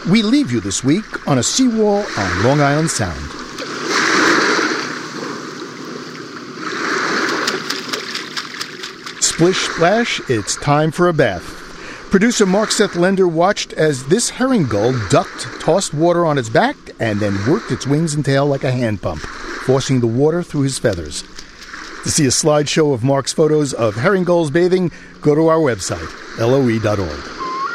We leave you this week on a seawall on Long Island Sound. Splish splash, it's time for a bath. Producer Mark Seth Lender watched as this herring gull ducked, tossed water on its back, and then worked its wings and tail like a hand pump, forcing the water through his feathers. To see a slideshow of Mark's photos of herring gulls bathing, go to our website, loe.org.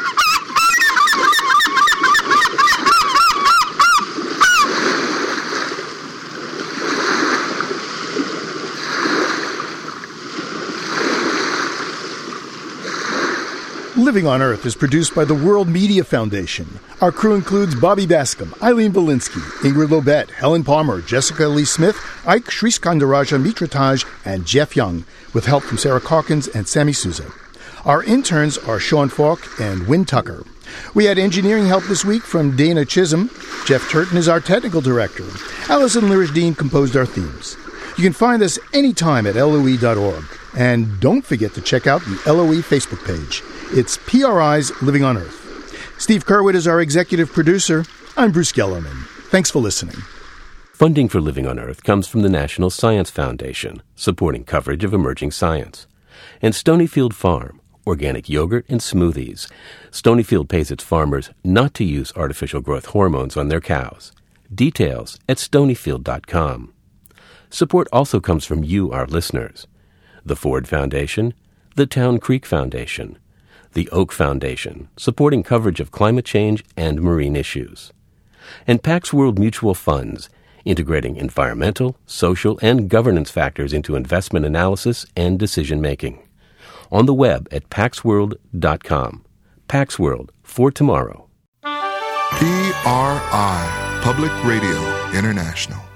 Living on Earth is produced by the World Media Foundation. Our crew includes Bobby Bascom, Eileen Belinsky, Ingrid Lobet, Helen Palmer, Jessica Lee Smith, Ike Sriskandaraja Mitrataj, and Jeff Young, with help from Sarah Calkins and Sammy Souza. Our interns are Sean Falk and Wynn Tucker. We had engineering help this week from Dana Chisholm. Jeff Turton is our technical director. Allison Lirish-Dean composed our themes. You can find us anytime at loe.org. And don't forget to check out the LOE Facebook page. It's PRI's Living on Earth. Steve Curwood is our executive producer. I'm Bruce Gellerman. Thanks for listening. Funding for Living on Earth comes from the National Science Foundation, supporting coverage of emerging science, and Stonyfield Farm, organic yogurt and smoothies. Stonyfield pays its farmers not to use artificial growth hormones on their cows. Details at stonyfield.com. Support also comes from you, our listeners. The Ford Foundation, the Town Creek Foundation, the Oak Foundation, supporting coverage of climate change and marine issues, and Pax World Mutual Funds, integrating environmental, social, and governance factors into investment analysis and decision-making. On the web at paxworld.com. Pax World, for tomorrow. PRI, Public Radio International.